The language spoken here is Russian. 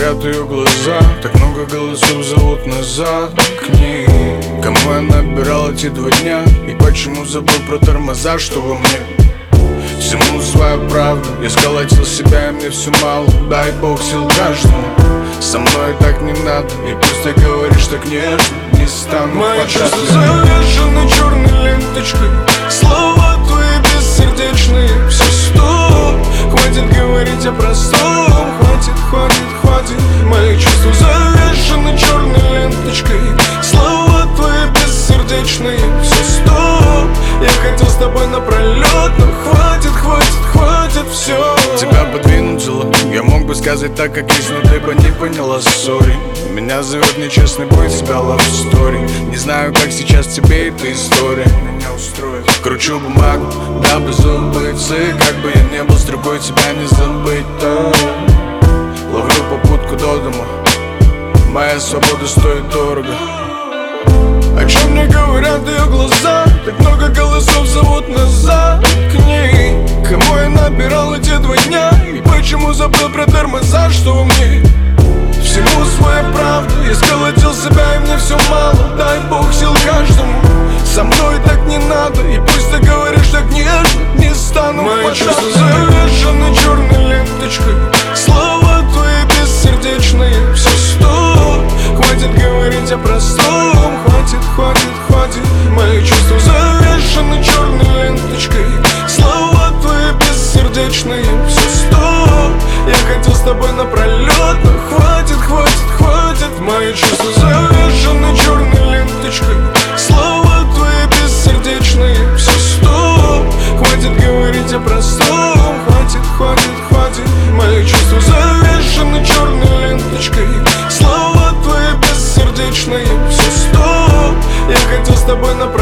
говорят ее глаза, так много голосов зовут назад к ней. Кому я набирал эти 2 дня, и почему забыл про тормоза, что во мне? Всему своя правда, я сколотил себя, и мне все мало. Дай бог сил каждому, со мной так не надо. И пусть ты говоришь так нежно, не стану. Мои чувства завешены черной ленточкой, слова твои бессердечные. Все стоп, хватит говорить о простом. Хватит. Мои чувства завешены черной ленточкой, слова твои бессердечные. Все стоп, я хотел с тобой напролет, но хватит, все. Тебя подвинуть, я мог бы сказать так, как есть, но ты бы не поняла, сори. Меня зовет нечестный бой, тебя love story. Не знаю, как сейчас тебе эта история меня устроит. Кручу бумагу, дабы забыться, и как бы я не был с другой, тебя не забыть. Ловлю попутку до дома, моя свобода стоит дорого. О чем мне говорят ее глаза, так много голосов зовут назад к ней. Кому я набирал эти 2 дня, и почему забыл про тормоза, что во мне? Всему своя правда, я сколотил себя, и мне все мало. Дай бог сил каждому, со мной так не надо. И пусть ты говоришь так нежно, не стану. Мои чувства завешены черной ленточкой, слова твои бессердечные. Все стоп, хватит говорить о простом. Хватит. Мои чувства завешены черной ленточкой, слова твои бессердечные. Все стоп, я хотел с тобой напролет, но хватит. Мои чувства завешены черной ленточкой, слова твои бессердечные. Все стоп, хватит говорить о простом. Хватит. Мои чувства завешены черной ленточкой, слова твои бессердечные. Все стоп, я хотел с тобой напролет.